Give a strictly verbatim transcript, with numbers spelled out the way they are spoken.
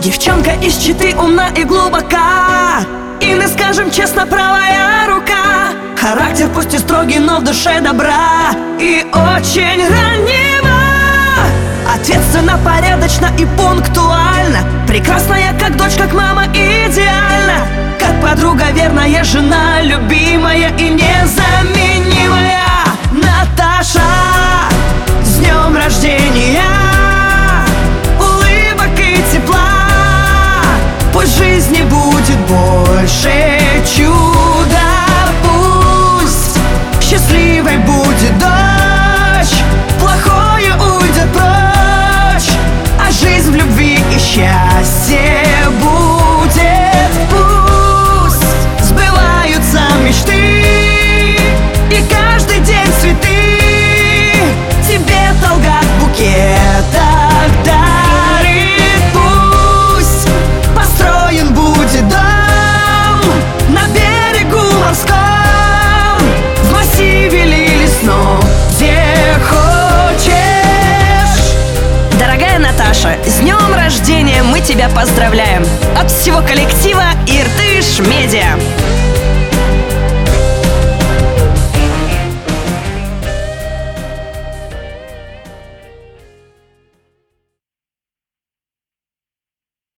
Девчонка из Читы умна и глубока, и мы скажем честно, правая рука. Характер пусть и строгий, но в душе добра и очень раннего. Ответственно, порядочно и пунктуально, прекрасная как дочь, как мама, идеально. Как подруга, верная жена, любимая и незаменимая. Наташа, с днем рождения! Улыбок и тепла, пусть в жизни будет больше чуда. Пусть счастливой будет дочь, плохое уйдет прочь, а жизнь в любви и счастье будет. Пусть сбываются мечты, и каждый день цветы тебе долгах букетах дарит. Пусть построен будет дом на берегу морском, в массиве ли лесном, где хочешь. Дорогая Наташа, с днем рождения мы тебя поздравляем от всего коллектива Иртыш Медиа.